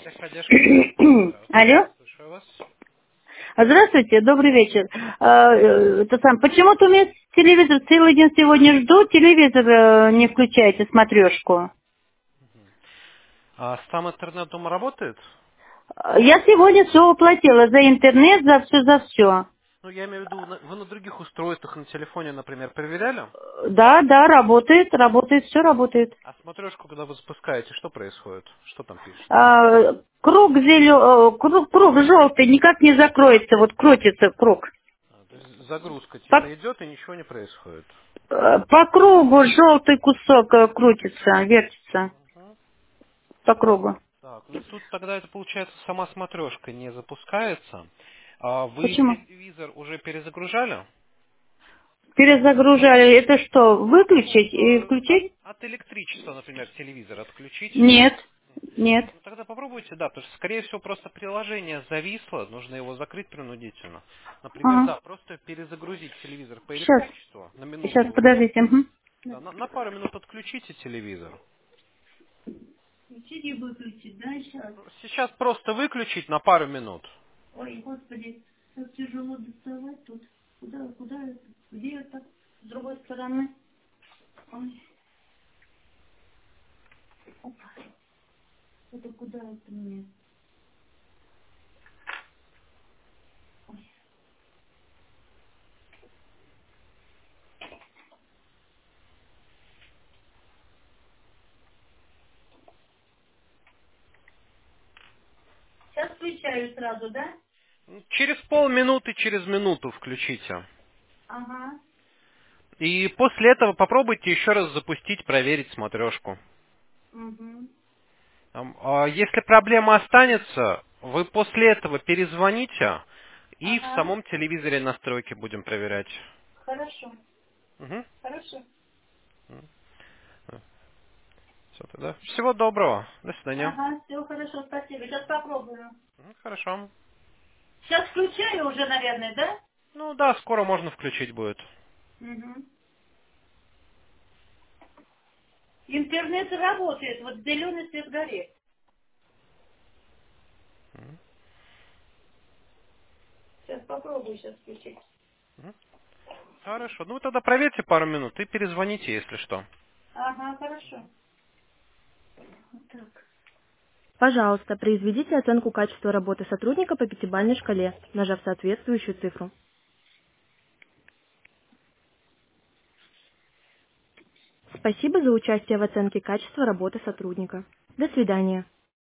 Техподдержка Станислав, здравствуйте, Алло. слушаю вас. Здравствуйте, добрый вечер. Почему-то у меня телевизор целый день сегодня жду, телевизор не включаете, смотрешку. А сам интернет дома работает? Я сегодня все уплатила за интернет, за все, за все. Ну, я имею в виду, вы на других устройствах, на телефоне, например, проверяли? Да, да, работает, работает, все работает. А смотрешку, когда вы запускаете, что происходит? Что там пишется? Круг желтый никак не закроется, вот крутится круг. То есть загрузка По, типа идет и ничего не происходит. по кругу желтый кусок крутится, вертится Мгм. по кругу. Так, ну тут тогда это получается сама смотрешка не запускается. А вы Почему? телевизор уже перезагружали? Перезагружали. Это что, Ну, выключить и включить? от электричества, например, телевизор отключить. Нет. Нет. Ну тогда попробуйте, да, потому что, скорее всего, просто приложение зависло, нужно его закрыть принудительно. Например, Ага. да, просто перезагрузить телевизор по Сейчас. электричеству на Сейчас, минуту. подождите. Мгм. Да, на пару минут отключите телевизор. Включить и выключить, да, сейчас? Ну, сейчас просто выключить на пару минут. Ой, господи, так тяжело доставать тут. Куда, где это? С другой стороны. Ой, опа, это куда это мне? Сейчас включаю сразу, да? Через полминуты, через минуту включите. Ага. И после этого попробуйте еще раз запустить, проверить смотрешку. Угу. Если проблема останется, вы после этого перезвоните и в Ага. самом телевизоре настройки будем проверять. Хорошо. Мгм. Хорошо. Все тогда. Всего доброго. До свидания. Ага, все хорошо, спасибо. Сейчас попробую. Хорошо. Сейчас включаю уже, наверное, да? Ну да, скоро можно включить будет. Угу. Интернет работает, вот зеленый свет горит. Сейчас попробую сейчас включить. Мгм. Хорошо. Ну тогда проверьте пару минут и перезвоните, если что. Ага, хорошо. Вот так. Пожалуйста, произведите оценку качества работы сотрудника по пятибалльной шкале, нажав соответствующую цифру. Спасибо за участие в оценке качества работы сотрудника. До свидания.